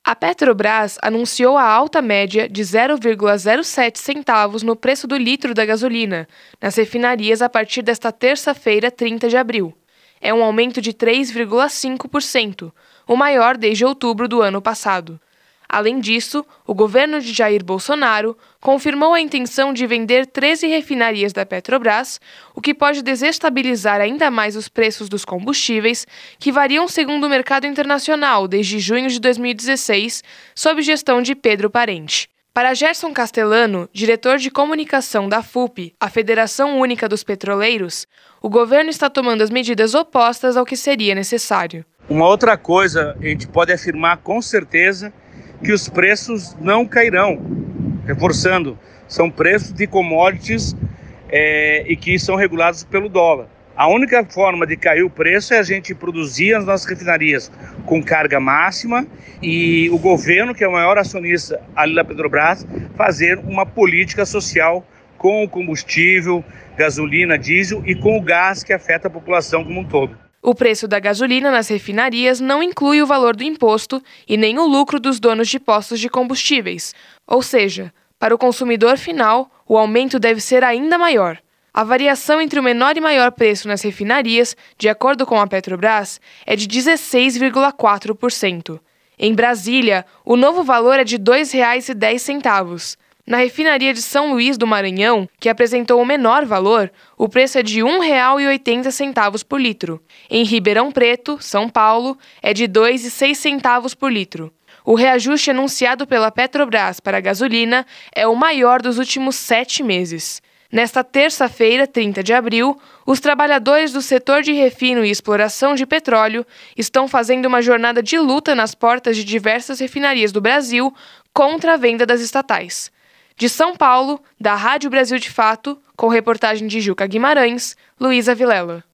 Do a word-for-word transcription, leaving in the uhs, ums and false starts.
A Petrobras anunciou a alta média de zero vírgula zero sete centavos no preço do litro da gasolina nas refinarias a partir desta terça-feira, trinta de abril. É um aumento de três vírgula cinco por cento, o maior desde outubro do ano passado. Além disso, o governo de Jair Bolsonaro confirmou a intenção de vender treze refinarias da Petrobras, o que pode desestabilizar ainda mais os preços dos combustíveis, que variam segundo o mercado internacional desde junho de dois mil e dezesseis, sob gestão de Pedro Parente. Para Gerson Castellano, diretor de comunicação da F U P, a Federação Única dos Petroleiros, o governo está tomando as medidas opostas ao que seria necessário. Uma outra coisa, a gente pode afirmar com certeza que os preços não cairão. Reforçando, são preços de commodities é, e que são regulados pelo dólar. A única forma de cair o preço é a gente produzir as nossas refinarias com carga máxima e o governo, que é o maior acionista ali da Petrobras, fazer uma política social com o combustível, gasolina, diesel e com o gás que afeta a população como um todo. O preço da gasolina nas refinarias não inclui o valor do imposto e nem o lucro dos donos de postos de combustíveis. Ou seja, para o consumidor final, o aumento deve ser ainda maior. A variação entre o menor e maior preço nas refinarias, de acordo com a Petrobras, é de dezesseis vírgula quatro por cento. Em Brasília, o novo valor é de dois reais e dez centavos. Na refinaria de São Luís do Maranhão, que apresentou o menor valor, o preço é de um real e oitenta centavos por litro. Em Ribeirão Preto, São Paulo, é de dois reais e seis centavos por litro. O reajuste anunciado pela Petrobras para a gasolina é o maior dos últimos sete meses. Nesta terça-feira, trinta de abril, os trabalhadores do setor de refino e exploração de petróleo estão fazendo uma jornada de luta nas portas de diversas refinarias do Brasil contra a venda das estatais. De São Paulo, da Rádio Brasil de Fato, com reportagem de Juca Guimarães, Luísa Vilela.